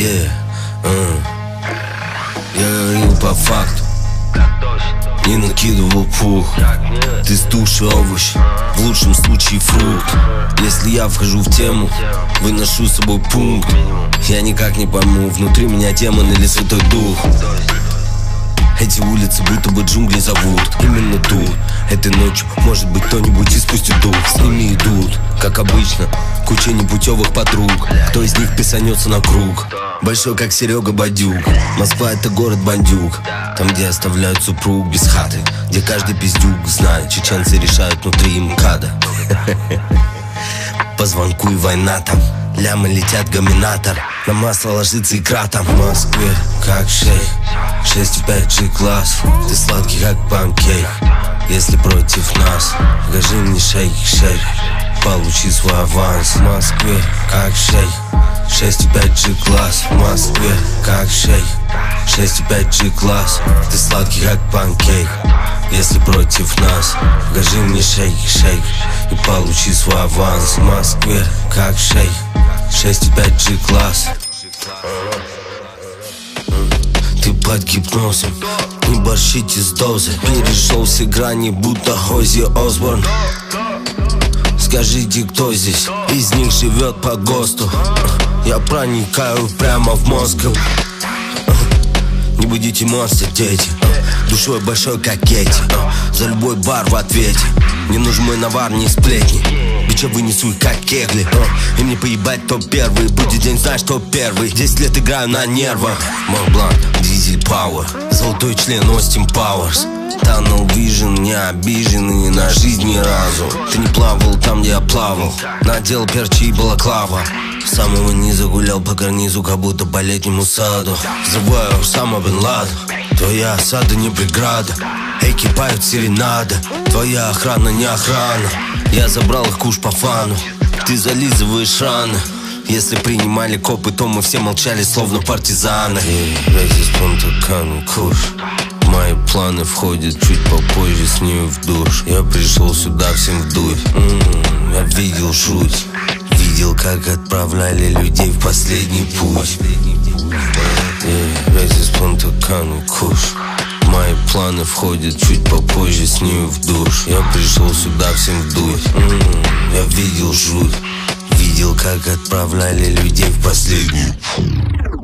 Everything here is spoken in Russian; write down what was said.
Я говорил по факту, не накидывал пух. Ты с души овощ, в лучшем случае фрукт. Если я вхожу в тему, выношу с собой пункт. Я никак не пойму, внутри меня демон или святой дух. Эти улицы будто бы джунгли зовут. Именно тут, этой ночью, может быть, кто-нибудь испустит дух. С ними идут, как обычно, куча непутевых подруг. Кто из них писанется на круг? Большой, как Серега Бадюк. Москва — это город бандюк. Там, где оставляют супруг без хаты, где каждый пиздюк знает, чеченцы решают внутри МКАДа. По звонку и война там, лямы летят гаминатор. На масло ложится икра там. В Москве как шейх, 6,5 G-класс. Ты сладкий как панкейк. Если против нас, покажи мне шейк, получи свой аванс. В Москве как шейх, 6,5 G-класс. В Москве как шейх, 6,5 G-класс. Ты сладкий как панкейк. Если против нас, покажи мне шейк и получи свой аванс. В Москве как шейх, 6,5 G-класс. Ты под гипнозом, не борщите с дозы. Перешел все грани, будто Оззи Осборн. Скажите, кто здесь из них живет по ГОСТу? Я проникаю прямо в мозг. Не будите монстры, дети. Душой большой, как эти. За любой бар в ответе. Не нужен мой навар, не сплетни. Бича вынесу их, как кегли. И мне поебать, кто первый. Будет день, знаешь, кто первый. 10 лет играю на нервах. Монблан, дизель пауэр. Золотой член Остин Пауэрс. Tunnel Vision, не обиженный на жизнь ни разу. Ты не плавал там, где я плавал. Надел перчи и балаклава. С самого низа гулял по карнизу, как будто по летнему саду. Взрываю Усама бен Ладен. Твоя осада не преграда. Эйки поют серенада. Твоя охрана не охрана. Я забрал их куш по фану. Ты зализываешь раны. Если принимали копы, то мы все молчали, словно партизаны. Здесь понтакан куш. В мои планы входит чуть попозже с ней в душ. Я пришел сюда всем вдуть. Я видел жуть. Видел, как отправляли людей в последний путь. Здесь понтакан куш. В мои планы входит чуть попозже с ней в душ. Я пришел сюда всем вдуть. Я видел жуть. Видел, как отправляли людей в последний.